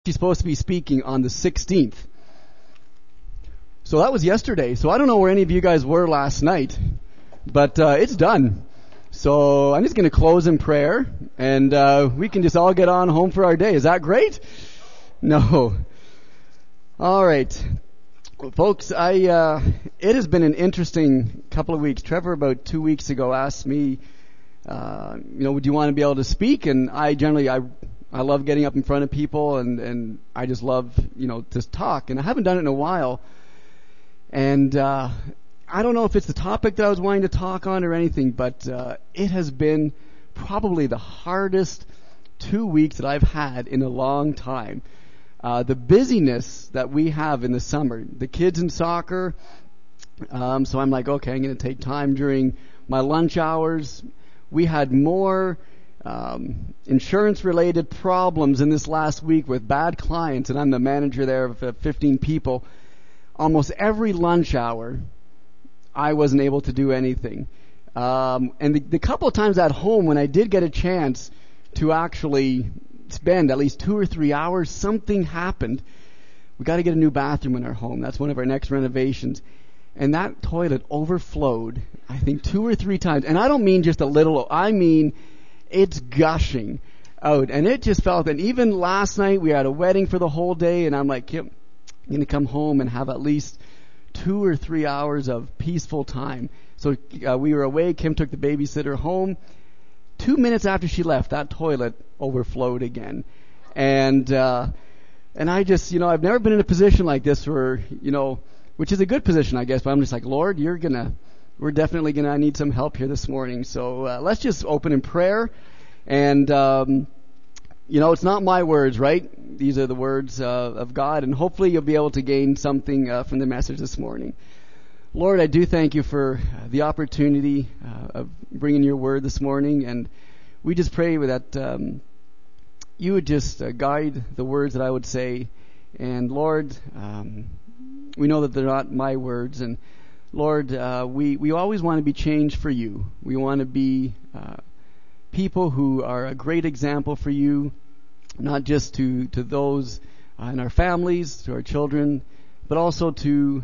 She's supposed to be speaking on the 16th. So that was yesterday. So I don't know where any of you guys were last night, but it's done. So I'm just going to close in prayer, and we can just all get on home for our day. Is that great? No. All right. Well, folks, it has been an interesting couple of weeks. Trevor, about 2 weeks ago, asked me, would you want to be able to speak? And I love getting up in front of people, and I just love, to talk. And I haven't done it in a while. And I don't know if it's the topic that I was wanting to talk on or anything, but it has been probably the hardest 2 weeks that I've had in a long time. The busyness that we have in the summer, the kids in soccer. So I'm like, okay, I'm going to take time during my lunch hours. We had more insurance-related problems in this last week with bad clients, and I'm the manager there of 15 people. Almost every lunch hour, I wasn't able to do anything. And the couple of times at home when I did get a chance to actually spend at least 2 or 3 hours, something happened. We got to get a new bathroom in our home. That's one of our next renovations. And that toilet overflowed, I think, 2 or 3 times. And I don't mean just a little. I mean it's gushing out. And it just felt, and even last night we had a wedding for the whole day, and I'm like, Kim, I'm going to come home and have at least 2 or 3 hours of peaceful time. So we were away. Kim took the babysitter home. 2 minutes after she left, that toilet overflowed again. And I just, I've never been in a position like this where, which is a good position, I guess, but I'm just like, Lord, we're definitely I need some help here this morning. So let's just open in prayer. And, it's not my words, right? These are the words of God. And hopefully you'll be able to gain something from the message this morning. Lord, I do thank you for the opportunity of bringing your word this morning. And we just pray that you would just guide the words that I would say. And Lord, we know that they're not my words. And Lord, we always want to be changed for you. We want to be people who are a great example for you, not just to those in our families, to our children, but also to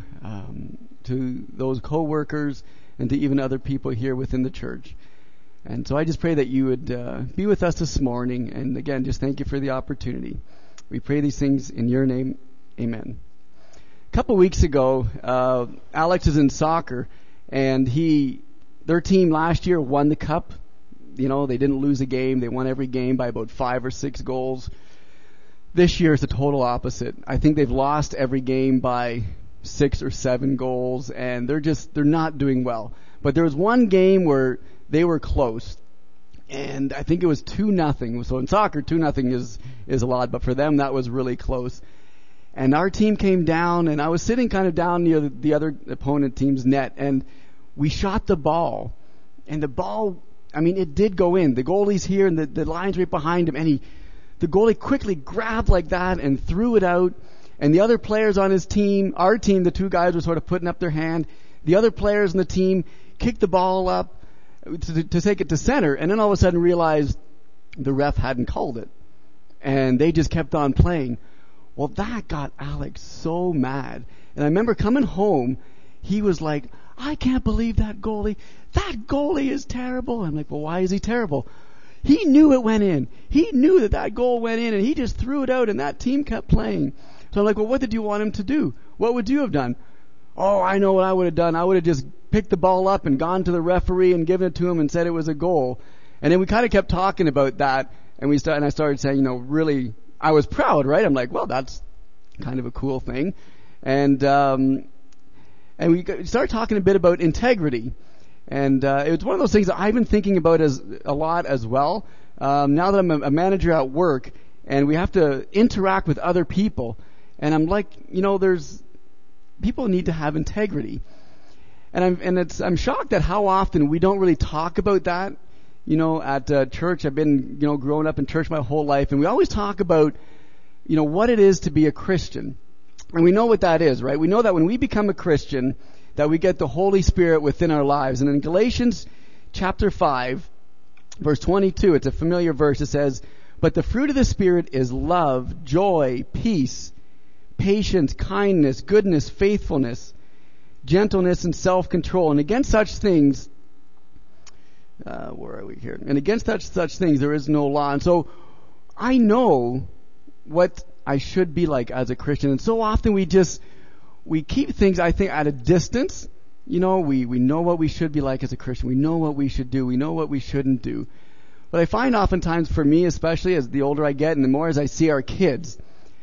those co-workers and to even other people here within the church. And so I just pray that you would be with us this morning. And again, just thank you for the opportunity. We pray these things in your name. Amen. A couple weeks ago, Alex is in soccer, and their team last year won the cup. They didn't lose a game. They won every game by about 5 or 6 goals. This year it's the total opposite. I think they've lost every game by 6 or 7 goals, and they're not doing well. But there was one game where they were close, and I think it was 2-0. So in soccer, 2-0 is a lot, but for them that was really close. And our team came down, and I was sitting kind of down near the other opponent team's net, and we shot the ball. And the ball, it did go in. The goalie's here, and the line's right behind him, and the goalie quickly grabbed like that and threw it out. And the other players on his team, our team, the 2 guys were sort of putting up their hand. The other players in the team kicked the ball up to take it to center, and then all of a sudden realized the ref hadn't called it. And they just kept on playing. Well, that got Alex so mad. And I remember coming home, he was like, I can't believe that goalie. That goalie is terrible. I'm like, well, why is he terrible? He knew it went in. He knew that goal went in, and he just threw it out, and that team kept playing. So I'm like, well, what did you want him to do? What would you have done? Oh, I know what I would have done. I would have just picked the ball up and gone to the referee and given it to him and said it was a goal. And then we kind of kept talking about that, and I started saying, really, I was proud, right? I'm like, well, that's kind of a cool thing. And we started talking a bit about integrity. And it was one of those things that I've been thinking about a lot as well. Now that I'm a manager at work, and we have to interact with other people, and I'm like, there's people need to have integrity. And I'm shocked at how often we don't really talk about that. At church, I've been, growing up in church my whole life, and we always talk about, what it is to be a Christian. And we know what that is, right? We know that when we become a Christian, that we get the Holy Spirit within our lives. And in Galatians chapter 5, verse 22, it's a familiar verse. It says, But the fruit of the Spirit is love, joy, peace, patience, kindness, goodness, faithfulness, gentleness, and self-control. And against such things, where are we here? And against such things there is no law. And so I know what I should be like as a Christian. And so often we keep things, I think, at a distance. You know, we know what we should be like as a Christian. We know what we should do. We know what we shouldn't do. But I find oftentimes for me, especially as the older I get and the more as I see our kids,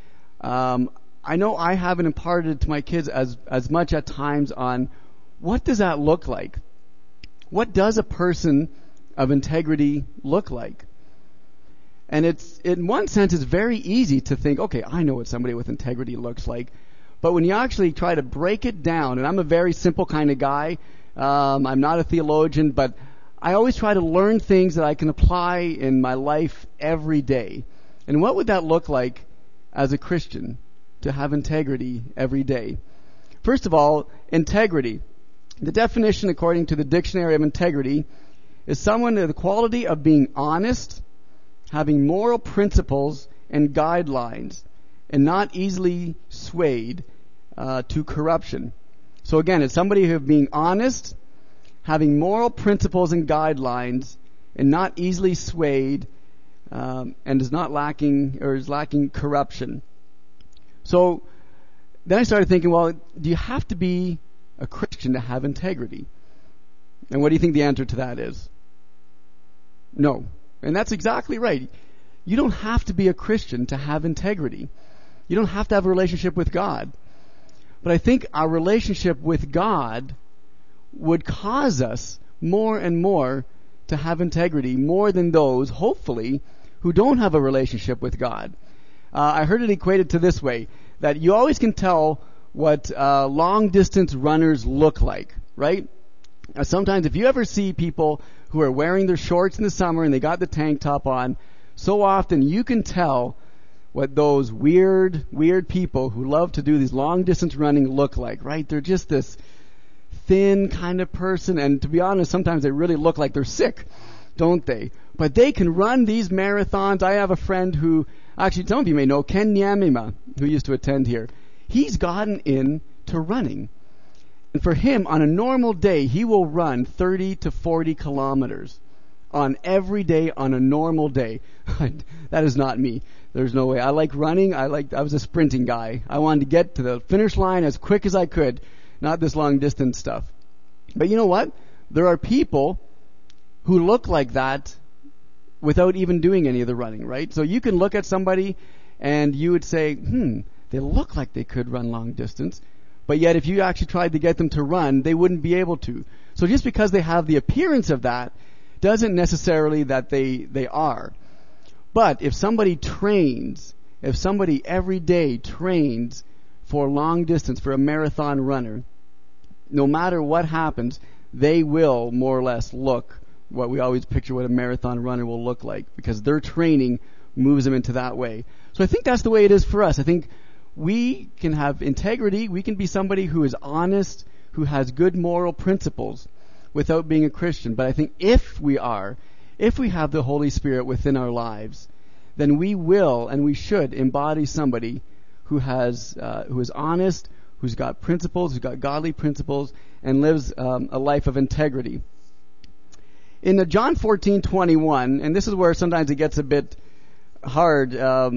I know I haven't imparted to my kids as much at times on what does that look like? What does a person of integrity look like? And it's, in one sense, it's very easy to think, okay, I know what somebody with integrity looks like. But when you actually try to break it down, and I'm a very simple kind of guy, I'm not a theologian, but I always try to learn things that I can apply in my life every day. And what would that look like as a Christian, to have integrity every day? First of all, integrity. The definition, according to the Dictionary of Integrity, is someone with the quality of being honest, having moral principles and guidelines, and not easily swayed to corruption. So again, it's somebody who being honest, having moral principles and guidelines, and not easily swayed, and is lacking corruption. So then I started thinking, well, do you have to be a Christian to have integrity? And what do you think the answer to that is? No. And that's exactly right. You don't have to be a Christian to have integrity. You don't have to have a relationship with God. But I think our relationship with God would cause us more and more to have integrity, more than those, hopefully, who don't have a relationship with God. I heard it equated to this way, that you always can tell what long-distance runners look like, right? Sometimes if you ever see people who are wearing their shorts in the summer and they got the tank top on, so often you can tell what those weird people who love to do these long-distance running look like, right? They're just this thin kind of person, and to be honest, sometimes they really look like they're sick, don't they? But they can run these marathons. I have a friend who, actually some of you may know, Ken Nyamima, who used to attend here. He's gotten into running. And for him, on a normal day, he will run 30 to 40 kilometers on every day on a normal day. That is not me. There's no way. I like running. I was a sprinting guy. I wanted to get to the finish line as quick as I could, not this long distance stuff. But you know what? There are people who look like that without even doing any of the running, right? So you can look at somebody and you would say, they look like they could run long distance. But yet if you actually tried to get them to run, they wouldn't be able to. So just because they have the appearance of that doesn't necessarily that they are. But if somebody trains, if somebody every day trains for long distance, for a marathon runner, no matter what happens, they will more or less look what we always picture what a marathon runner will look like, because their training moves them into that way. So I think that's the way it is for us. I think we can have integrity. We can be somebody who is honest, who has good moral principles without being a Christian. But I think if we have the Holy Spirit within our lives, then we will and we should embody somebody who is honest, who's got principles, who's got godly principles, and lives a life of integrity. In the John 14:21, and this is where sometimes it gets a bit hard,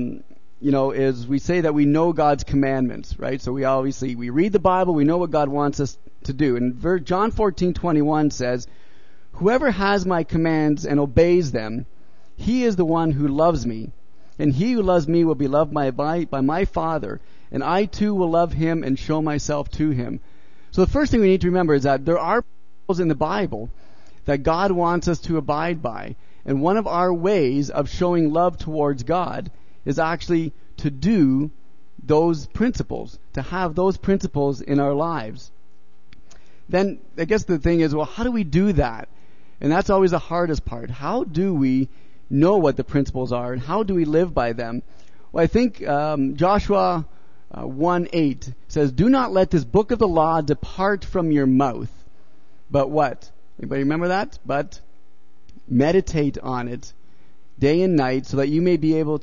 is we say that we know God's commandments, right? So we read the Bible, we know what God wants us to do. And John 14:21 says, "Whoever has my commands and obeys them, he is the one who loves me. And he who loves me will be loved by my Father, and I too will love him and show myself to him." So the first thing we need to remember is that there are principles in the Bible that God wants us to abide by. And one of our ways of showing love towards God is actually to do those principles, to have those principles in our lives. Then I guess the thing is, well, how do we do that? And that's always the hardest part. How do we know what the principles are, and how do we live by them? Well, I think Joshua 1:8 says, "Do not let this book of the law depart from your mouth, but what?" Anybody remember that? But meditate on it day and night, so that you may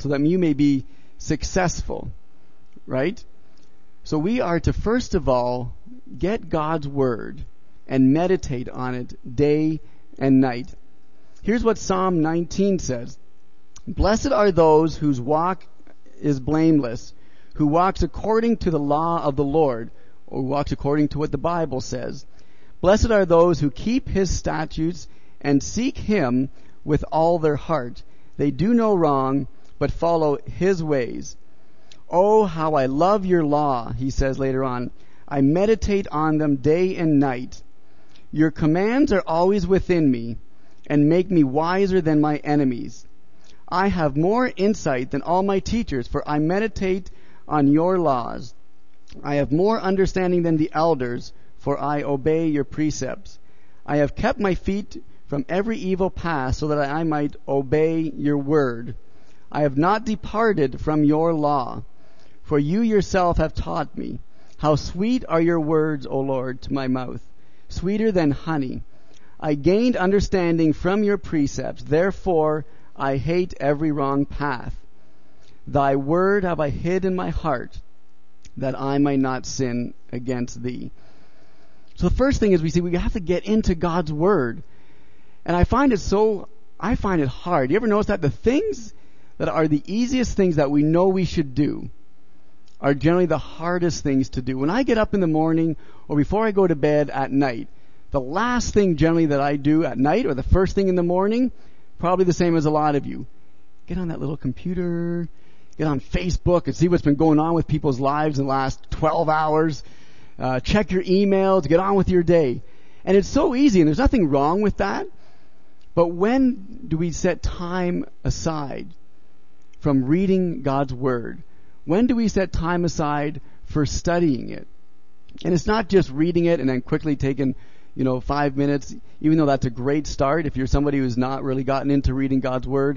be successful. Right? So we are to first of all get God's word and meditate on it day and night. Here's what Psalm 19 says. Blessed are those whose walk is blameless, who walks according to the law of the Lord, or walks according to what the Bible says. Blessed are those who keep his statutes and seek him with all their heart. They do no wrong, but follow his ways. Oh, how I love your law, he says later on. I meditate on them day and night. Your commands are always within me and make me wiser than my enemies. I have more insight than all my teachers, for I meditate on your laws. I have more understanding than the elders, for I obey your precepts. I have kept my feet from every evil path, so that I might obey your word. I have not departed from your law, for you yourself have taught me. How sweet are your words, O Lord, to my mouth, sweeter than honey. I gained understanding from your precepts, therefore I hate every wrong path. Thy word have I hid in my heart, that I might not sin against thee. So the first thing is we have to get into God's word. And I find it hard. You ever notice that the things that are the easiest things that we know we should do are generally the hardest things to do? When I get up in the morning or before I go to bed at night, the last thing generally that I do at night or the first thing in the morning, probably the same as a lot of you, get on that little computer, get on Facebook and see what's been going on with people's lives in the last 12 hours, check your emails, get on with your day. And it's so easy, and there's nothing wrong with that. But when do we set time aside from reading God's word? When do we set time aside for studying it? And it's not just reading it and then quickly taking 5 minutes, even though that's a great start. If you're somebody who's not really gotten into reading God's word,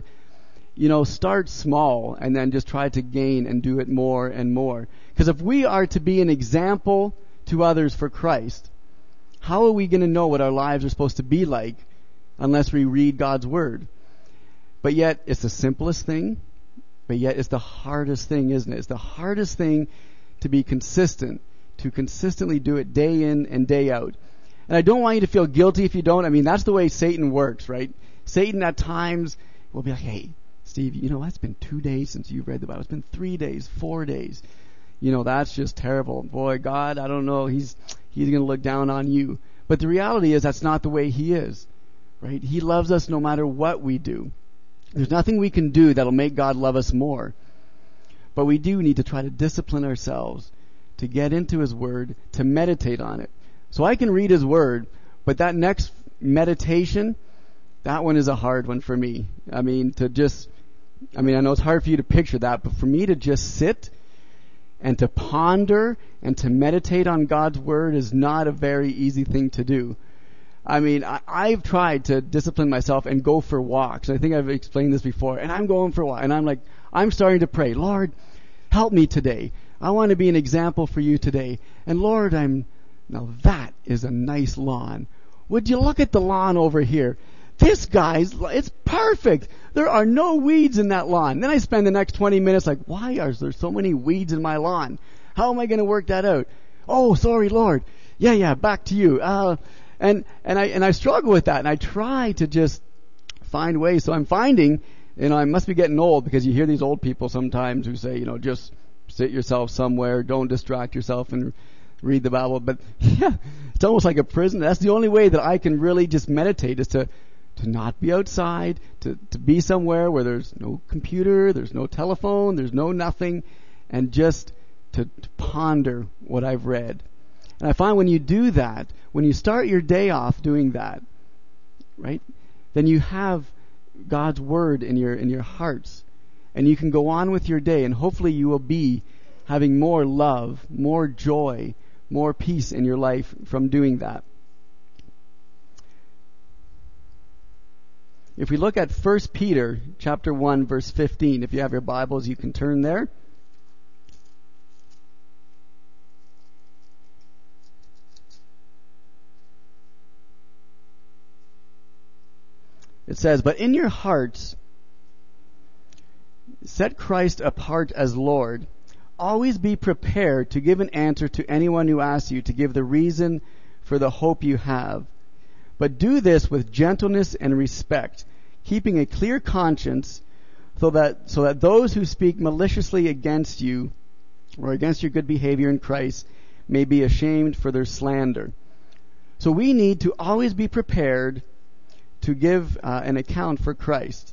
start small and then just try to gain and do it more and more. Because if we are to be an example to others for Christ, how are we going to know what our lives are supposed to be like unless we read God's word? But yet, it's the simplest thing, but yet it's the hardest thing, isn't it? It's the hardest thing to be consistent, to consistently do it day in and day out. And I don't want you to feel guilty if you don't. I mean, that's the way Satan works, right? Satan at times will be like, hey, Steve, it's been 2 days since you've read the Bible. It's been 3 days, 4 days. That's just terrible. Boy, God, I don't know. He's going to look down on you. But the reality is that's not the way he is, right? He loves us no matter what we do. There's nothing we can do that'll make God love us more. But we do need to try to discipline ourselves to get into his word, to meditate on it. So I can read his word, but that next meditation, that one is a hard one for me. I know it's hard for you to picture that, but for me to just sit and to ponder and to meditate on God's word is not a very easy thing to do. I've tried to discipline myself and go for walks. I think I've explained this before. And I'm going for a walk. And I'm starting to pray, Lord, help me today. I want to be an example for you today. And Lord, now that is a nice lawn. Would you look at the lawn over here? This it's perfect. There are no weeds in that lawn. Then I spend the next 20 minutes like, why are there so many weeds in my lawn? How am I going to work that out? Oh, sorry, Lord. Yeah, back to you. And I struggle with that, and I try to just find ways. So I'm finding, I must be getting old, because you hear these old people sometimes who say, just sit yourself somewhere, don't distract yourself and read the Bible. But yeah, it's almost like a prison. That's the only way that I can really just meditate, is to not be outside, to be somewhere where there's no computer, there's no telephone, there's no nothing, and just to ponder what I've read. And I find when you do that, when you start your day off doing that, right, then you have God's word in your hearts, and you can go on with your day, and hopefully you will be having more love, more joy, more peace in your life from doing that. If we look at 1 Peter chapter 1, verse 15, if you have your Bibles, you can turn there. It says, but in your hearts Set Christ apart as Lord. Always be prepared to give an answer to anyone who asks you to give the reason for the hope you have. But do this with gentleness and respect, keeping a clear conscience, so that those who speak maliciously against you or against your good behavior in Christ may be ashamed for their slander. So we need to always be prepared to give an account for Christ.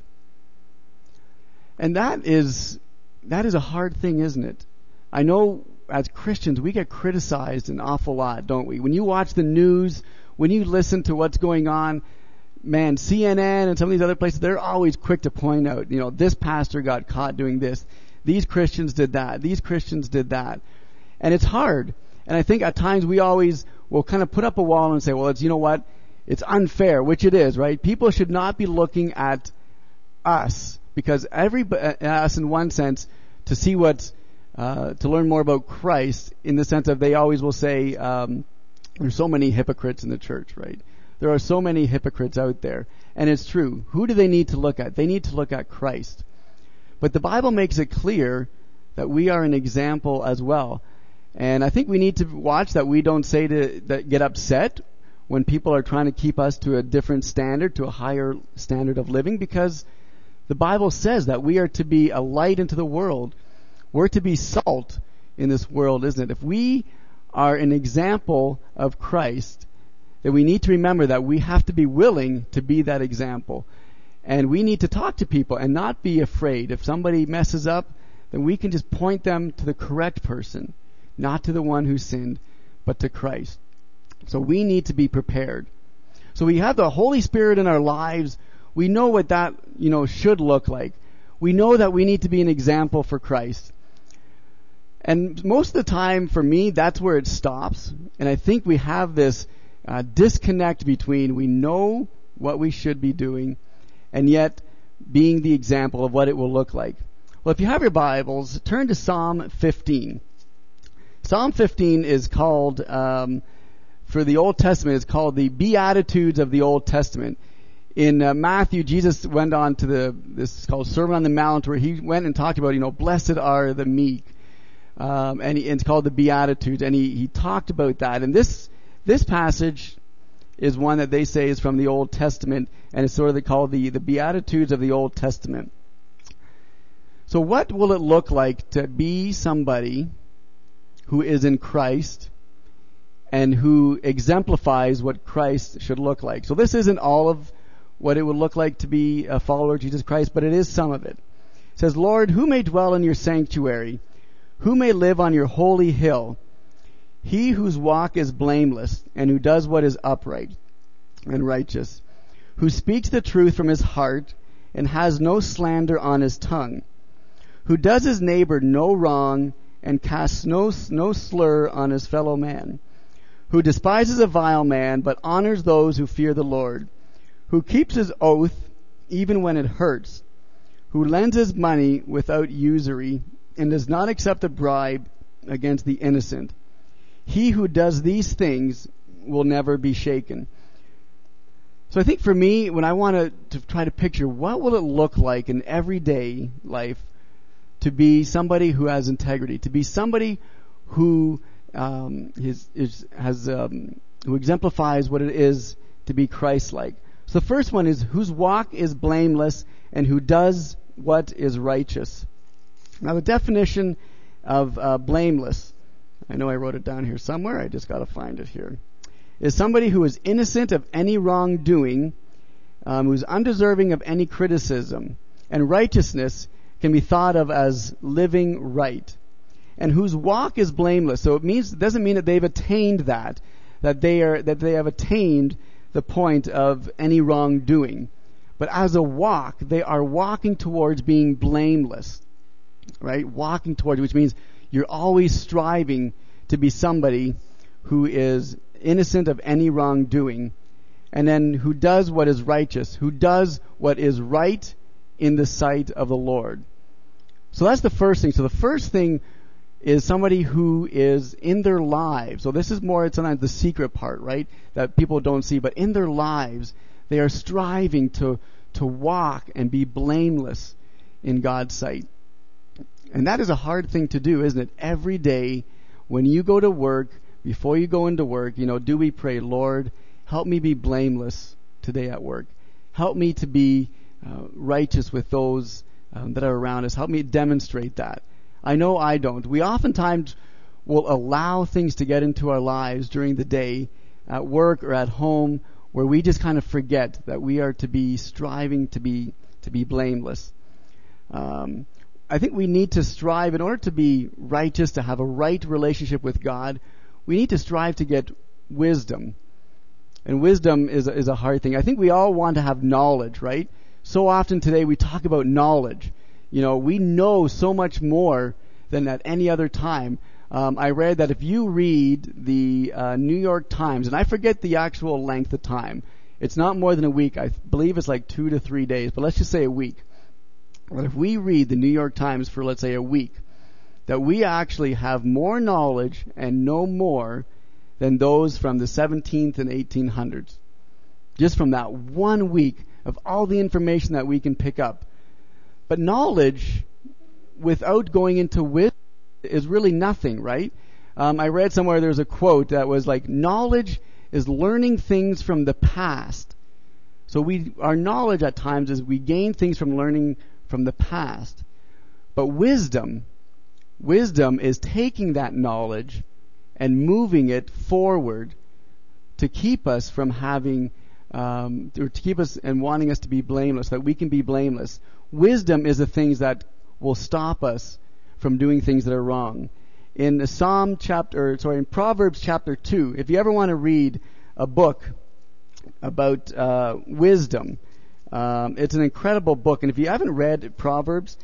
And that is a hard thing, isn't it? I know as Christians we get criticized an awful lot, don't we? When you watch the news, when you listen to what's going on, man, CNN and some of these other places, they're always quick to point out, this pastor got caught doing this. These Christians did that. These Christians did that. And it's hard. And I think at times we always will kind of put up a wall and say, well, it's unfair, which it is, right? People should not be looking at us, because us in one sense to see to learn more about Christ, in the sense of they always will say, there's so many hypocrites in the church, right? There are so many hypocrites out there. And it's true. Who do they need to look at? They need to look at Christ. But the Bible makes it clear that we are an example as well. And I think we need to watch that we don't get upset when people are trying to keep us to a different standard, to a higher standard of living, because the Bible says that we are to be a light into the world. We're to be salt in this world, isn't it? If we are an example of Christ, then we need to remember that we have to be willing to be that example. And we need to talk to people and not be afraid. If somebody messes up, then we can just point them to the correct person, not to the one who sinned, but to Christ. So we need to be prepared. So we have the Holy Spirit in our lives. We know what that, should look like. We know that we need to be an example for Christ. And most of the time, for me, that's where it stops. And I think we have this disconnect between we know what we should be doing and yet being the example of what it will look like. Well, if you have your Bibles, turn to Psalm 15. Psalm 15 is called, for the Old Testament, it's called the Beatitudes of the Old Testament. In Matthew, Jesus went on to this is called Sermon on the Mount, where he went and talked about, blessed are the meek. And it's called the Beatitudes, and he talked about that. And this passage is one that they say is from the Old Testament, and it's sort of called the Beatitudes of the Old Testament. So what will it look like to be somebody who is in Christ and who exemplifies what Christ should look like? So this isn't all of what it would look like to be a follower of Jesus Christ, but it is some of it. It says, Lord, who may dwell in your sanctuary? Who may live on your holy hill? He whose walk is blameless, and who does what is upright and righteous, who speaks the truth from his heart, and has no slander on his tongue, who does his neighbor no wrong, and casts no slur on his fellow man, who despises a vile man, but honors those who fear the Lord, who keeps his oath even when it hurts, who lends his money without usury, and does not accept a bribe against the innocent. He who does these things will never be shaken. So I think for me, when I want to try to picture what will it look like in everyday life to be somebody who has integrity, to be somebody who who exemplifies what it is to be Christ-like. So the first one is whose walk is blameless and who does what is righteous. Now the definition of blameless, I know I wrote it down here somewhere, I just got to find it here, is somebody who is innocent of any wrongdoing, who's undeserving of any criticism. And righteousness can be thought of as living right. And whose walk is blameless. So it doesn't mean that they've attained that they have attained the point of any wrongdoing. But as a walk, they are walking towards being blameless. Right? Walking towards, which means you're always striving to be somebody who is innocent of any wrongdoing, and then who does what is righteous, who does what is right in the sight of the Lord. So that's the first thing. So the first thing is somebody who is in their lives. So this is more sometimes the secret part, right? That people don't see, but in their lives, they are striving to walk and be blameless in God's sight. And that is a hard thing to do, isn't it? Every day when you go to work, before you go into work, do we pray, Lord, help me be blameless today at work. Help me to be righteous with those that are around us. Help me demonstrate that. I know I don't. We oftentimes will allow things to get into our lives during the day, at work or at home, where we just kind of forget that we are to be striving to be blameless. I think we need to strive in order to be righteous, to have a right relationship with God. We need to strive to get wisdom. And wisdom is a hard thing. I think we all want to have knowledge, right? So often today we talk about knowledge. We know so much more than at any other time. I read that if you read the New York Times, and I forget the actual length of time, it's not more than a week. I believe it's like 2 to 3 days, but let's just say a week. But if we read the New York Times for, let's say, a week, that we actually have more knowledge and know more than those from the 17th and 1800s. Just from that 1 week of all the information that we can pick up. But knowledge, without going into wisdom, is really nothing, right? I read somewhere there's a quote that was like, knowledge is learning things from the past. So our knowledge at times is we gain things from learning from the past. But wisdom is taking that knowledge and moving it forward to keep us from having, or to keep us and wanting us to be blameless, that we can be blameless. Wisdom is the things that will stop us from doing things that are wrong. In Proverbs chapter 2, if you ever want to read a book about wisdom, it's an incredible book. And if you haven't read Proverbs,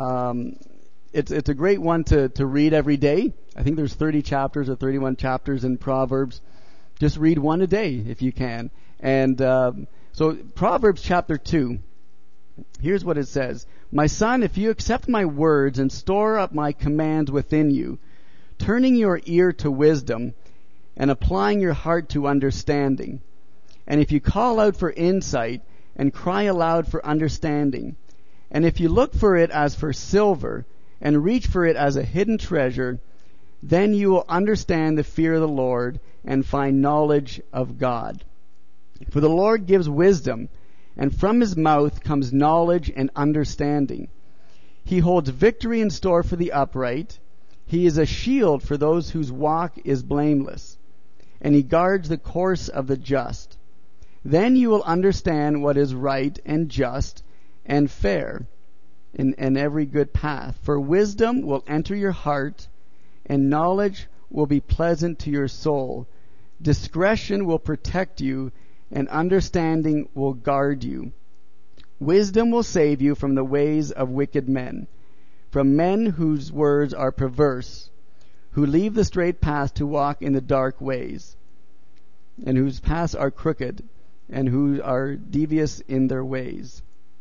it's a great one to read every day. I think there's 30 chapters or 31 chapters in Proverbs. Just read one a day if you can. And so Proverbs chapter 2, here's what it says. My son, if you accept my words and store up my commands within you, turning your ear to wisdom and applying your heart to understanding, and if you call out for insight and cry aloud for understanding, and if you look for it as for silver and reach for it as a hidden treasure, then you will understand the fear of the Lord and find knowledge of God. For the Lord gives wisdom, and from his mouth comes knowledge and understanding. He holds victory in store for the upright. He is a shield for those whose walk is blameless, and he guards the course of the just. Then you will understand what is right and just and fair in every good path. For wisdom will enter your heart, and knowledge will be pleasant to your soul. Discretion will protect you, and understanding will guard you. Wisdom will save you from the ways of wicked men, from men whose words are perverse, who leave the straight path to walk in the dark ways, and whose paths are crooked, and who are devious in their ways.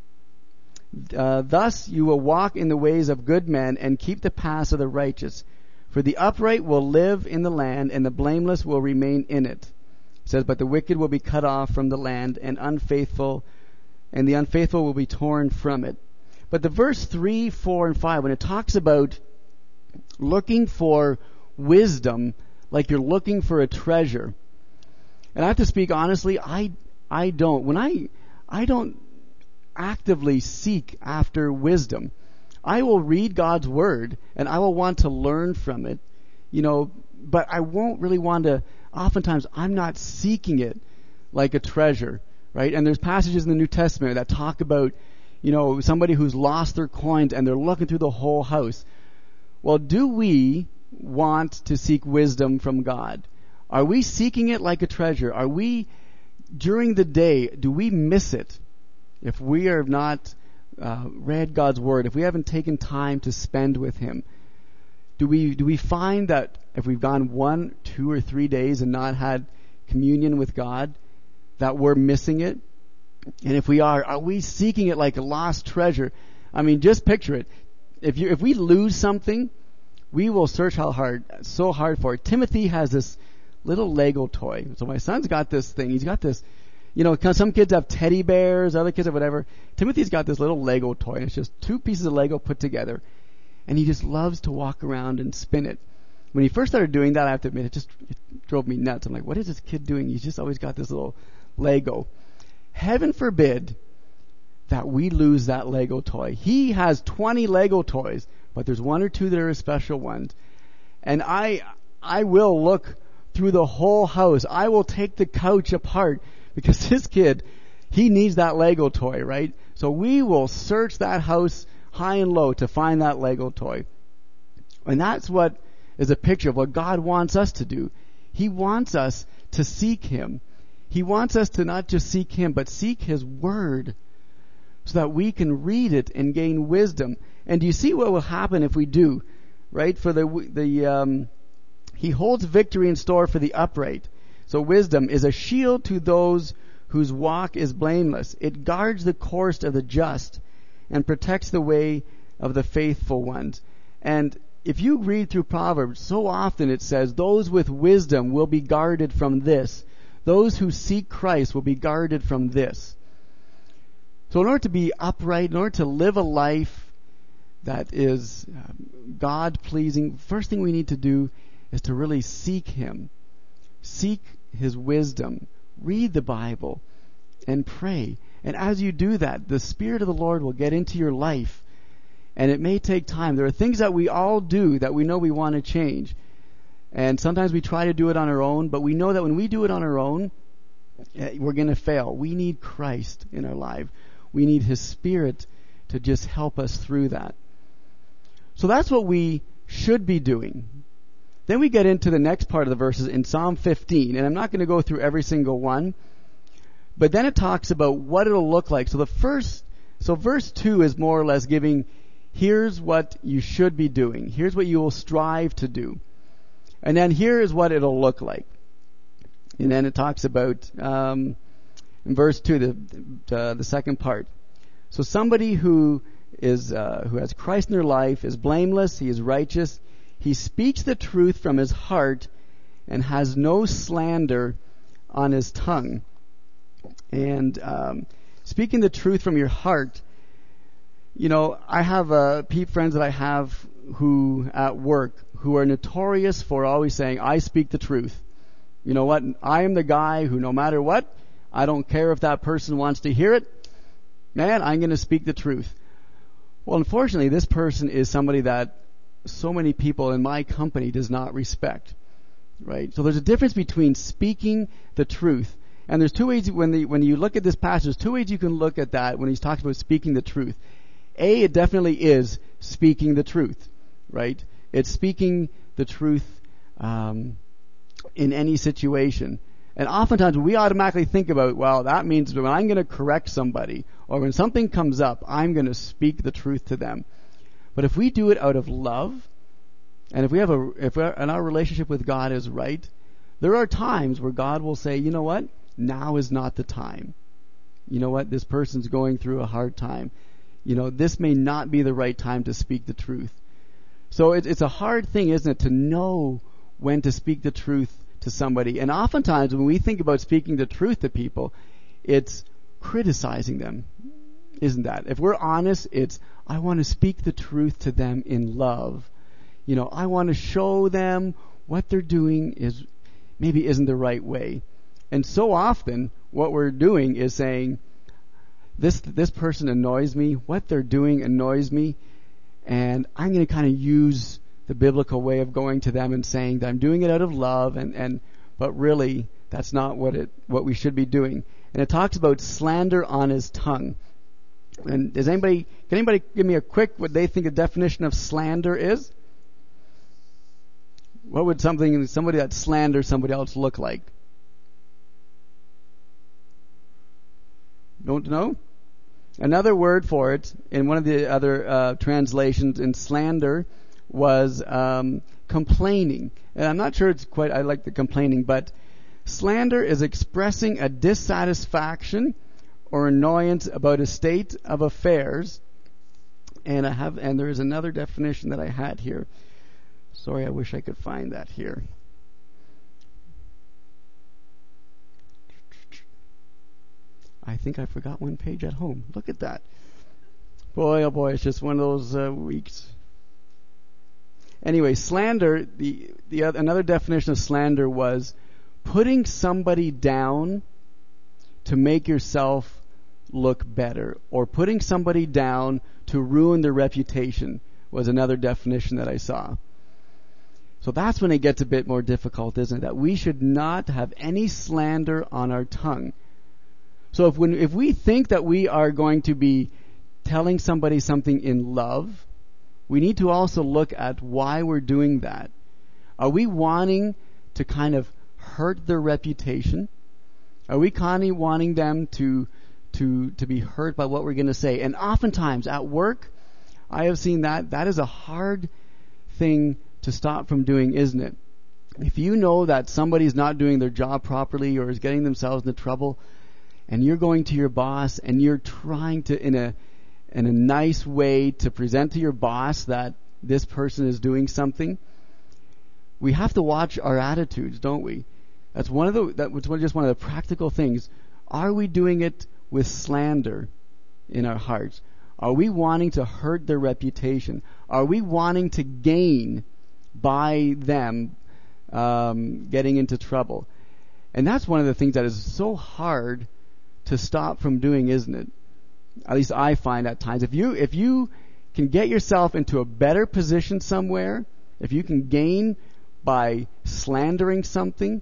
Thus you will walk in the ways of good men and keep the paths of the righteous. For the upright will live in the land, and the blameless will remain in it. It says, but the wicked will be cut off from the land, and the unfaithful will be torn from it. But the verse 3, 4, and 5, when it talks about looking for wisdom, like you're looking for a treasure. And I have to speak honestly, I don't. When I don't actively seek after wisdom. I will read God's word and I will want to learn from it, but I won't really want to. Oftentimes I'm not seeking it like a treasure, right? And there's passages in the New Testament that talk about, somebody who's lost their coins and they're looking through the whole house. Well, do we want to seek wisdom from God? Are we seeking it like a treasure? Are we, during the day, do we miss it if we have not read God's word, if we haven't taken time to spend with him? Do we find that if we've gone 1, 2, or 3 days and not had communion with God, that we're missing it? And if we are we seeking it like a lost treasure? I mean, just picture it. If we lose something, we will search so hard for it. Timothy has this little Lego toy. So my son's got this thing. He's got this, some kids have teddy bears, other kids have whatever. Timothy's got this little Lego toy, and it's just 2 pieces of Lego put together. and he just loves to walk around and spin it. When he first started doing that, I have to admit, it drove me nuts. I'm like, what is this kid doing? He's just always got this little Lego. Heaven forbid that we lose that Lego toy. He has 20 Lego toys, but there's one or two that are special ones. And I will look through the whole house. I will take the couch apart because this kid, he needs that Lego toy, right? So we will search that house high and low to find that Lego toy. And that's what is a picture of what God wants us to do. He wants us to seek Him. He wants us to not just seek Him, but seek His Word so that we can read it and gain wisdom. And do you see what will happen if we do? Right? For He holds victory in store for the upright. So wisdom is a shield to those whose walk is blameless. It guards the course of the just and protects the way of the faithful ones. And if you read through Proverbs, so often it says, those with wisdom will be guarded from this. Those who seek Christ will be guarded from this. So in order to be upright, in order to live a life that is God-pleasing, first thing we need to do is to really seek Him. Seek His wisdom. Read the Bible and pray. And as you do that, the Spirit of the Lord will get into your life. And it may take time. There are things that we all do that we know we want to change. And sometimes we try to do it on our own, but we know that when we do it on our own, we're going to fail. We need Christ in our life. We need His Spirit to just help us through that. So that's what we should be doing. Then we get into the next part of the verses in Psalm 15, and I'm not going to go through every single one, but then it talks about what it'll look like. So verse 2 is more or less giving, here's what you should be doing. Here's what you will strive to do. And then here is what it'll look like. And then it talks about, in verse 2, the second part. So somebody who has Christ in their life is blameless, he is righteous, he speaks the truth from his heart and has no slander on his tongue. And speaking the truth from your heart, I have friends that I have who at work who are notorious for always saying, I speak the truth. You know what? I am the guy who no matter what, I don't care if that person wants to hear it, man, I'm going to speak the truth. Well, unfortunately, this person is somebody that so many people in my company does not respect, right? So there's a difference between speaking the truth. And there's two ways, when you look at this passage, there's two ways you can look at that when he's talking about speaking the truth. A, it definitely is speaking the truth, right? It's speaking the truth in any situation. And oftentimes we automatically think about, well, that means when I'm going to correct somebody or when something comes up, I'm going to speak the truth to them. But if we do it out of love, and if our relationship with God is right, there are times where God will say, you know what? Now is not the time. You know what? This person's going through a hard time. This may not be the right time to speak the truth. So it's a hard thing, isn't it, to know when to speak the truth to somebody. And oftentimes when we think about speaking the truth to people, it's criticizing them, isn't that? If we're honest, it's, I want to speak the truth to them in love. I want to show them what they're doing maybe isn't the right way. And so often what we're doing is saying, this person annoys me, what they're doing annoys me, and I'm going to kind of use the biblical way of going to them and saying that I'm doing it out of love, but really that's not what we should be doing. And it talks about slander on his tongue. And can anybody give me a quick what they think a definition of slander is? What would somebody that slanders somebody else look like? Don't know? Another word for it in one of the other translations in slander was complaining. And I'm not sure I like the complaining, but slander is expressing a dissatisfaction or annoyance about a state of affairs. And there is another definition that I had here. Sorry, I wish I could find that here. I think I forgot one page at home. Look at that. Boy, oh boy, it's just one of those weeks. Anyway, slander, another definition of slander was putting somebody down to make yourself look better, or putting somebody down to ruin their reputation was another definition that I saw. So that's when it gets a bit more difficult, isn't it? That we should not have any slander on our tongue. So if we think that we are going to be telling somebody something in love, we need to also look at why we're doing that. Are we wanting to kind of hurt their reputation? Are we kind of wanting them to be hurt by what we're going to say? And oftentimes at work, I have seen that is a hard thing to stop from doing, isn't it? If you know that somebody's not doing their job properly or is getting themselves into trouble, and you're going to your boss and you're trying to, in a nice way, to present to your boss that this person is doing something, we have to watch our attitudes, don't we? That's just one of the practical things. Are we doing it with slander in our hearts? Are we wanting to hurt their reputation? Are we wanting to gain by them getting into trouble? And that's one of the things that is so hard to stop from doing, isn't it? At least I find at times. If you can get yourself into a better position somewhere, if you can gain by slandering someone,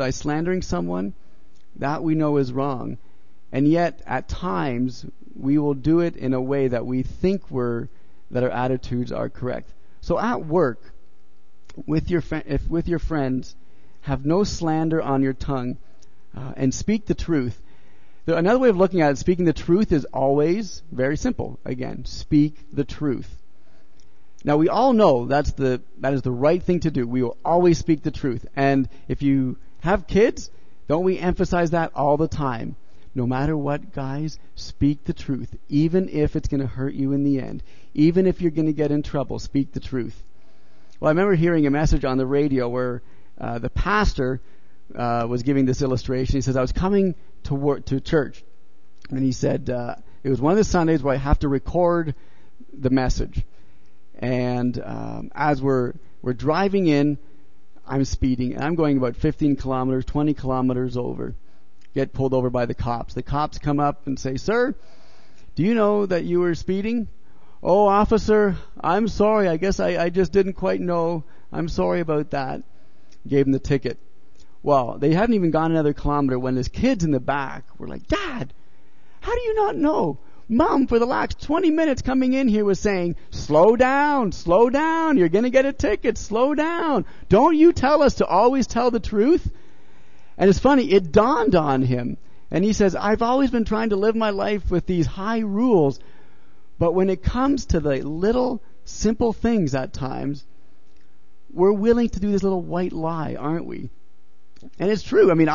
that we know is wrong. And yet, at times, we will do it in a way that we think that our attitudes are correct. So at work, with your friends, have no slander on your tongue, and speak the truth. Another way of looking at it, speaking the truth, is always very simple. Again, speak the truth. Now, we all know that is the right thing to do. We will always speak the truth. And if you have kids, don't we emphasize that all the time? No matter what, guys, speak the truth. Even if it's going to hurt you in the end. Even if you're going to get in trouble, speak the truth. Well, I remember hearing a message on the radio where the pastor was giving this illustration. He says, I was coming to church, and he said it was one of the Sundays where I have to record the message. And as we're driving in, I'm speeding, and I'm going about 15 kilometers, 20 kilometers over. Get pulled over by the cops. The cops come up and say, "Sir, do you know that you were speeding?" "Oh, officer, I'm sorry. I guess I just didn't quite know. I'm sorry about that." Gave him the ticket. Well, they hadn't even gone another kilometer when his kids in the back were like, "Dad, how do you not know? Mom, for the last 20 minutes coming in here, was saying, slow down, you're going to get a ticket, slow down. Don't you tell us to always tell the truth?" And it's funny, it dawned on him. And he says, I've always been trying to live my life with these high rules, but when it comes to the little simple things at times, we're willing to do this little white lie, aren't we? And it's true. I mean,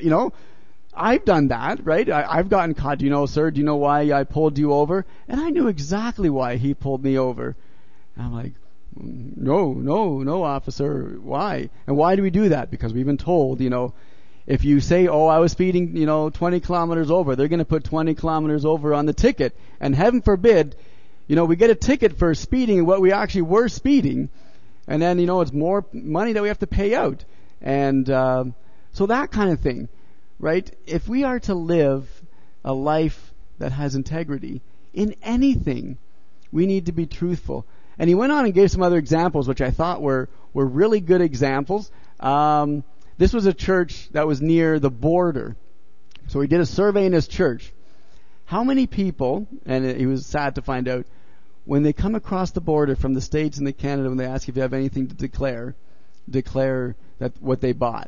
I've done that, right? I've gotten caught. "Do you know, sir, do you know why I pulled you over?" And I knew exactly why he pulled me over. And I'm like, no, officer, why? And why do we do that? Because we've been told, if you say, "Oh, I was speeding, 20 kilometers over," they're going to put 20 kilometers over on the ticket. And heaven forbid, we get a ticket for speeding what we actually were speeding. And then, it's more money that we have to pay out. And so that kind of thing. Right? If we are to live a life that has integrity in anything, we need to be truthful. And he went on and gave some other examples, which I thought were really good examples. This was a church that was near the border. So he did a survey in his church. How many people, and he was sad to find out, when they come across the border from the States and the Canada, when they ask if you have anything to declare that what they bought.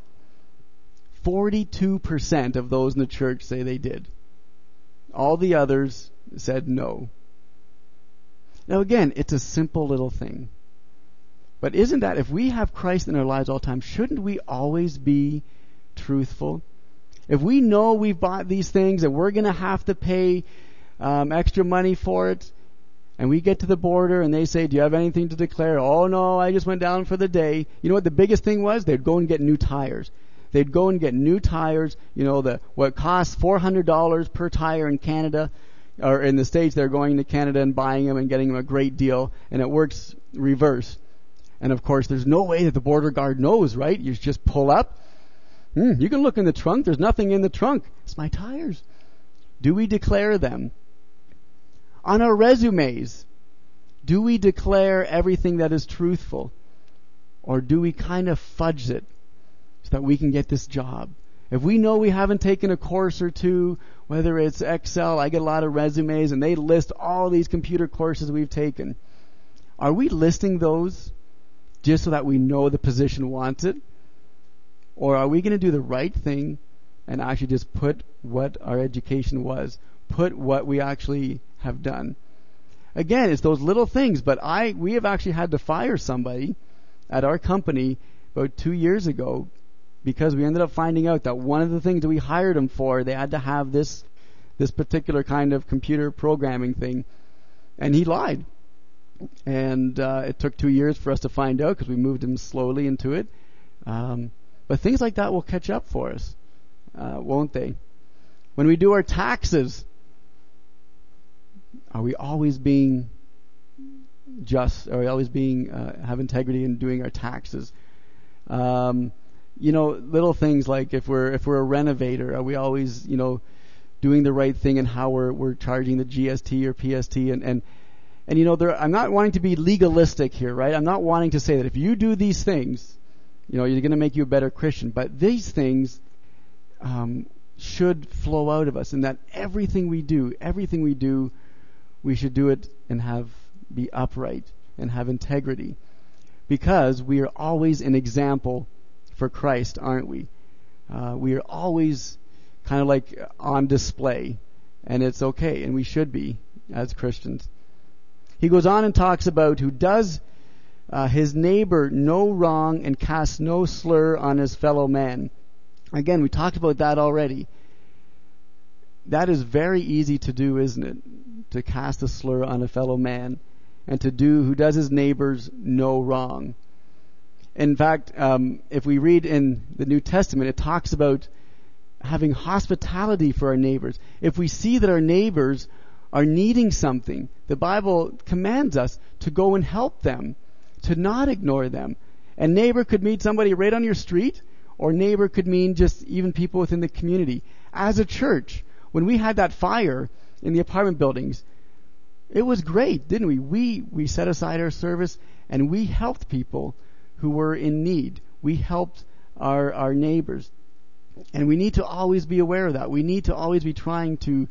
42% of those in the church say they did. All the others said no. Now again, it's a simple little thing. But isn't that, if we have Christ in our lives all the time, shouldn't we always be truthful? If we know we've bought these things and we're going to have to pay extra money for it, and we get to the border and they say, "Do you have anything to declare?" "Oh no, I just went down for the day." You know what the biggest thing was? They'd go and get new tires. They'd go and get new tires. What costs $400 per tire in Canada, or in the States, they're going to Canada and buying them and getting them a great deal, and it works reverse. And of course, there's no way that the border guard knows, right? You just pull up. You can look in the trunk. There's nothing in the trunk. It's my tires. Do we declare them? On our resumes, do we declare everything that is truthful? Or do we kind of fudge it so that we can get this job? If we know we haven't taken a course or two, whether it's Excel, I get a lot of resumes and they list all these computer courses we've taken. Are we listing those just so that we know the position wants it? Or are we going to do the right thing and actually just put what our education was, put what we actually have done? Again, it's those little things, but we have actually had to fire somebody at our company about 2 years ago because we ended up finding out that one of the things that we hired them for, they had to have this particular kind of computer programming thing, and he lied. And it took 2 years for us to find out because we moved him slowly into it. But things like that will catch up for us, won't they? When we do our taxes, are we always being just? Are we always being have integrity in doing our taxes? Little things like if we're a renovator, are we always doing the right thing in how we're charging the GST or PST and I'm not wanting to be legalistic here, right? I'm not wanting to say that if you do these things, you're going to make you a better Christian. But these things should flow out of us, and that everything we do, we should do it and be upright and have integrity, because we are always an example for Christ, aren't we? We are always kind of like on display, and it's okay, and we should be as Christians. He goes on and talks about who does his neighbor no wrong and casts no slur on his fellow man. Again, we talked about that already. That is very easy to do, isn't it? To cast a slur on a fellow man, and who does his neighbors no wrong. In fact, if we read in the New Testament, it talks about having hospitality for our neighbors. If we see that our neighbors are needing something, the Bible commands us to go and help them, to not ignore them. And neighbor could mean somebody right on your street, or neighbor could mean just even people within the community. As a church, when we had that fire in the apartment buildings, it was great, didn't we? We set aside our service and we helped people who were in need. We helped our neighbors. And we need to always be aware of that. We need to always be trying to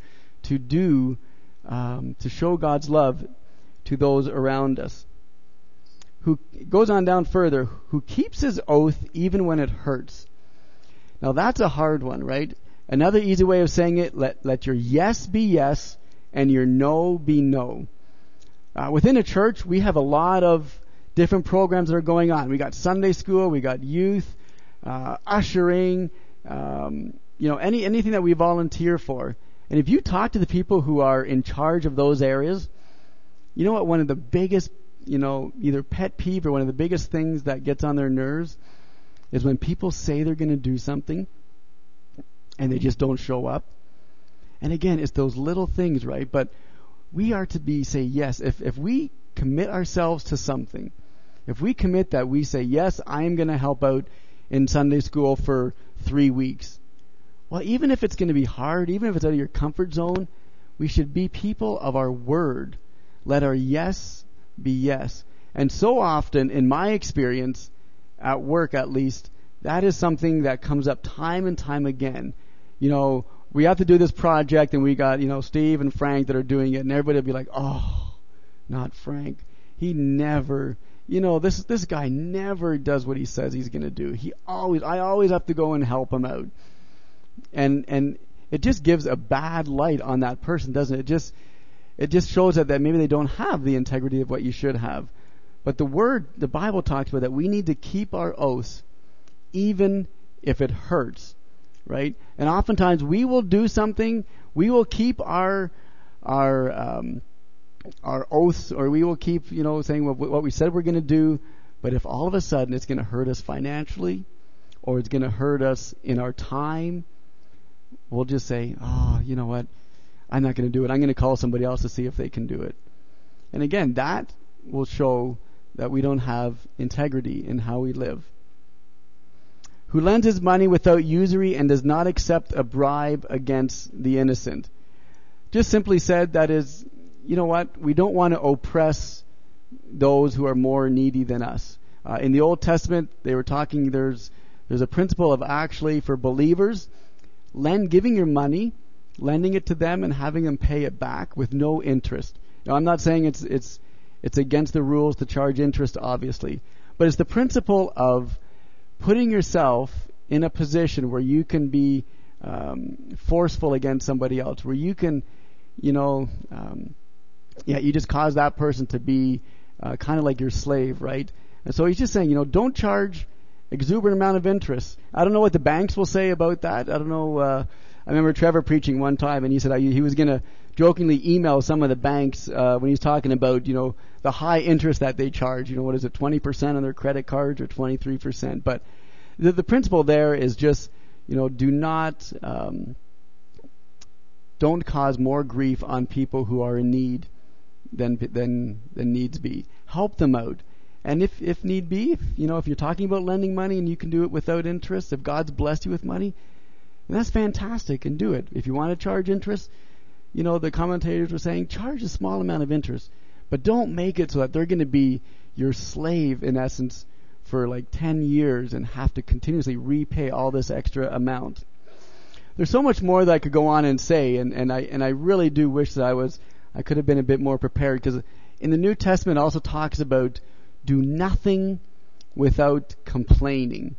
show God's love to those around us. Who goes on down further, who keeps his oath even when it hurts. Now that's a hard one, right? Another easy way of saying it, let your yes be yes and your no be no. Within a church, we have a lot of different programs that are going on. We got Sunday school, we got youth, ushering, anything that we volunteer for. And if you talk to the people who are in charge of those areas, you know what one of the biggest, either pet peeve or one of the biggest things that gets on their nerves is when people say they're going to do something and they just don't show up. And again, it's those little things, right? But we are to say yes. If we commit ourselves to something, if we commit that we say, yes, I am going to help out in Sunday school for 3 weeks. Well, even if it's going to be hard, even if it's out of your comfort zone, we should be people of our word. Let our yes be yes. And so often, in my experience, at work at least, that is something that comes up time and time again. We have to do this project, and we got, Steve and Frank that are doing it, and everybody will be like, oh, not Frank. He never, this guy never does what he says he's going to do. I always have to go and help him out. And it just gives a bad light on that person, doesn't it? It just shows that maybe they don't have the integrity of what you should have. But the Bible talks about that we need to keep our oaths, even if it hurts, right? And oftentimes we will do something, we will keep our oaths, or we will keep, saying what we said we're going to do. But if all of a sudden it's going to hurt us financially, or it's going to hurt us in our time, we'll just say, oh, you know what? I'm not going to do it. I'm going to call somebody else to see if they can do it. And again, that will show that we don't have integrity in how we live. Who lends his money without usury and does not accept a bribe against the innocent. Just simply said, that is, you know what? We don't want to oppress those who are more needy than us. In the Old Testament, they were talking, there's a principle of actually for believers, giving your money, lending it to them and having them pay it back with no interest. Now, I'm not saying it's against the rules to charge interest, obviously, but it's the principle of putting yourself in a position where you can be forceful against somebody else, where you can, you just cause that person to be kind of like your slave, right? And so he's just saying, don't charge exuberant amount of interest. I don't know what the banks will say about that. I don't know. I remember Trevor preaching one time, and he said he was going to jokingly email some of the banks when he was talking about, the high interest that they charge. What is it, 20% on their credit cards or 23%? But the principle there is just, don't cause more grief on people who are in need than needs be. Help them out. And if need be, if you're talking about lending money and you can do it without interest, if God's blessed you with money, then that's fantastic, and do it. If you want to charge interest, the commentators were saying charge a small amount of interest, but don't make it so that they're going to be your slave in essence for like 10 years and have to continuously repay all this extra amount. There's so much more that I could go on and say, and I really do wish that I could have been a bit more prepared, because in the New Testament it also talks about do nothing without complaining.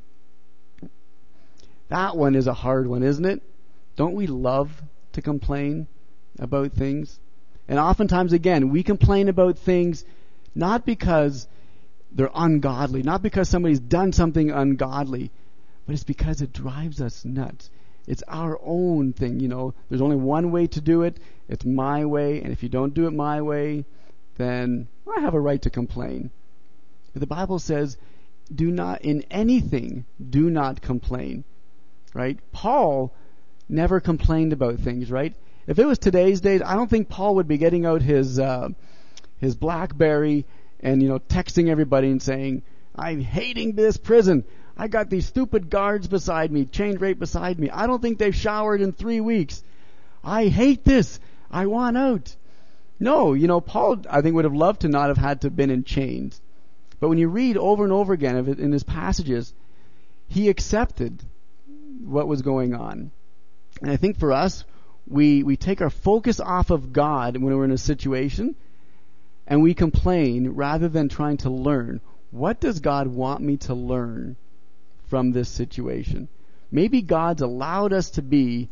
That one is a hard one, isn't it? Don't we love to complain about things? And oftentimes, again, we complain about things not because they're ungodly, not because somebody's done something ungodly, but it's because it drives us nuts. It's our own thing, There's only one way to do it. It's my way, and if you don't do it my way, then I have a right to complain. But the Bible says, do not complain, right? Paul never complained about things, right? If it was today's days, I don't think Paul would be getting out his BlackBerry and, texting everybody and saying, I'm hating this prison. I got these stupid guards beside me, chained right beside me. I don't think they've showered in 3 weeks. I hate this. I want out. No, Paul, I think, would have loved to not have had to have been in chains. But when you read over and over again of it in his passages, he accepted what was going on. And I think for us, we take our focus off of God when we're in a situation, and we complain rather than trying to learn. What does God want me to learn from this situation? Maybe God's allowed us to be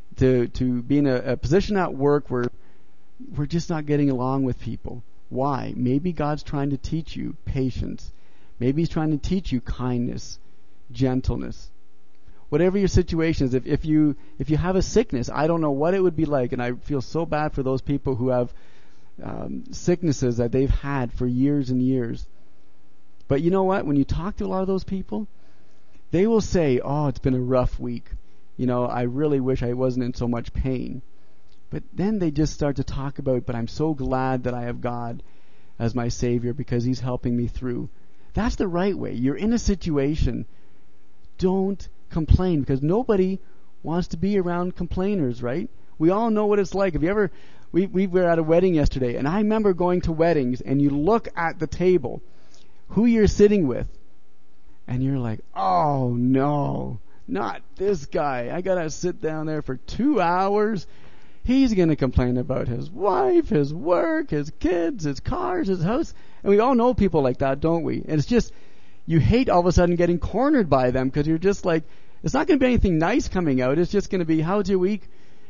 in a position at work where we're just not getting along with people. Why? Maybe God's trying to teach you patience. Maybe He's trying to teach you kindness, gentleness. Whatever your situation is, if you have a sickness, I don't know what it would be like, and I feel so bad for those people who have sicknesses that they've had for years and years. But you know what? When you talk to a lot of those people, they will say, oh, it's been a rough week. I really wish I wasn't in so much pain. But then they just start to talk about, but I'm so glad that I have God as my Savior because He's helping me through. That's the right way. You're in a situation. Don't complain, because nobody wants to be around complainers, right? We all know what it's like. Have you ever... We were at a wedding yesterday, and I remember going to weddings, and you look at the table, who you're sitting with, and you're like, oh no, not this guy. I gotta sit down there for 2 hours. He's gonna complain about his wife, his work, his kids, his cars, his house. And we all know people like that, don't we? And it's just, you hate all of a sudden getting cornered by them, because you're just like, it's not gonna be anything nice coming out. It's just gonna be, how's your week?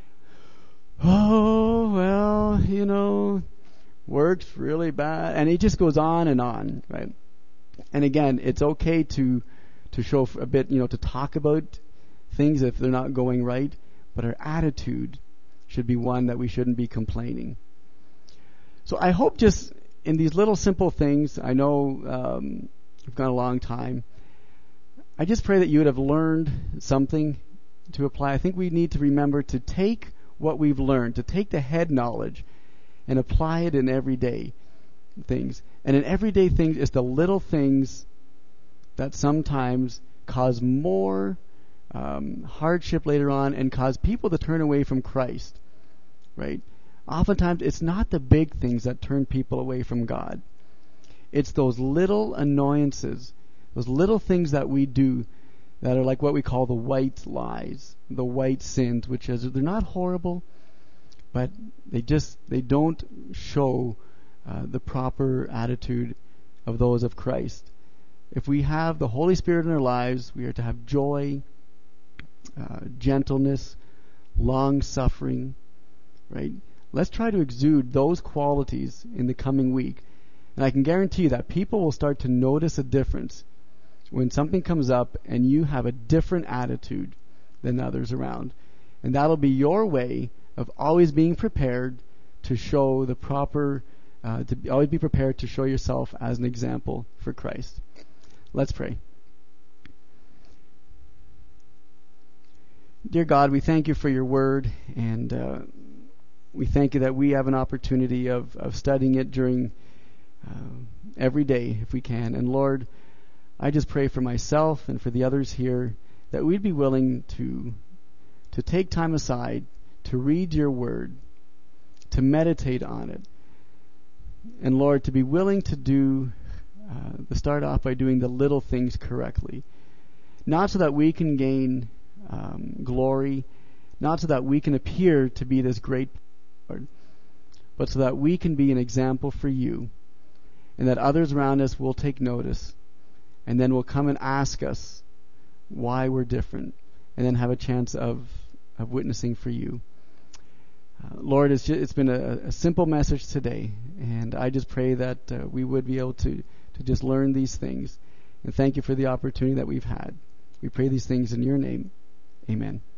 Oh, well, work's really bad. And it just goes on, right? And again, it's okay to show a bit, to talk about things if they're not going right, but our attitude should be one that we shouldn't be complaining. So I hope just in these little simple things, I know we've gone a long time, I just pray that you would have learned something to apply. I think we need to remember to take what we've learned, to take the head knowledge and apply it in everyday things. And in everyday things, it's the little things that sometimes cause more hardship later on and cause people to turn away from Christ, right? Oftentimes, it's not the big things that turn people away from God. It's those little annoyances, those little things that we do that are like what we call the white lies, the white sins, which is they're not horrible, but they don't show the proper attitude of those of Christ. If we have the Holy Spirit in our lives, we are to have joy, gentleness, long-suffering, right? Let's try to exude those qualities in the coming week. And I can guarantee you that people will start to notice a difference when something comes up and you have a different attitude than others around. And that'll be your way of always being prepared to show the proper, always be prepared to show yourself as an example for Christ. Let's pray. Dear God, we thank you for your word, and we thank you that we have an opportunity of studying it during every day if we can. And Lord, I just pray for myself and for the others here that we'd be willing to take time aside to read your word, to meditate on it, and Lord, to be willing to to start off by doing the little things correctly, not so that we can gain glory, not so that we can appear to be this great Lord, but so that we can be an example for you, and that others around us will take notice, and then will come and ask us why we're different, and then have a chance of witnessing for you. Lord, it's been a simple message today, and I just pray that we would be able to just learn these things. And thank you for the opportunity that we've had. We pray these things in your name. Amen.